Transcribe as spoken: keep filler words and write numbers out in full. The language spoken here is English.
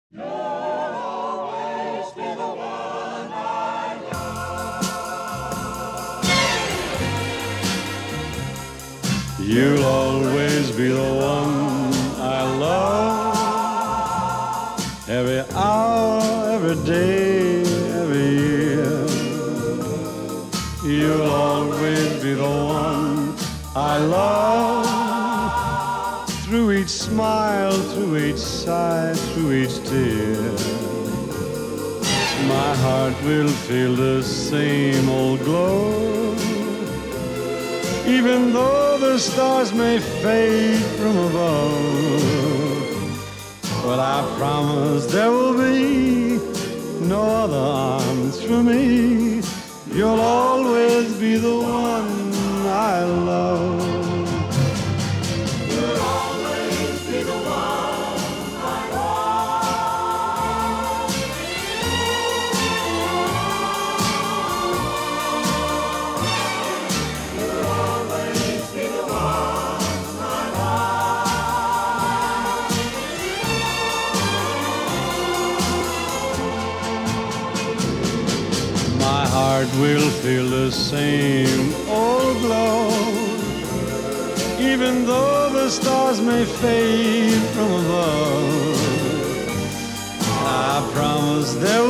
You'll always be the one I love. Every hour, every day, every year. You'll always be the one I love. Through each smile, through each sigh, through each tear. My heart will feel the same old glow. Even though the stars may fade from above, but I promise there will be no other arms for me. You'll always be the one I love. You'll always be the one I love. You'll always be the one I love. My heart will feel the same old glow. Even though the stars may fade from above, I promise there